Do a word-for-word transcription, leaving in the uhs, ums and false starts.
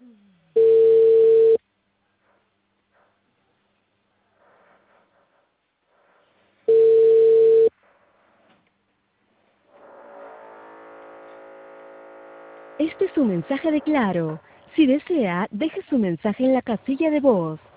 Este es un mensaje de Claro. Si desea, deje su mensaje en la casilla de voz.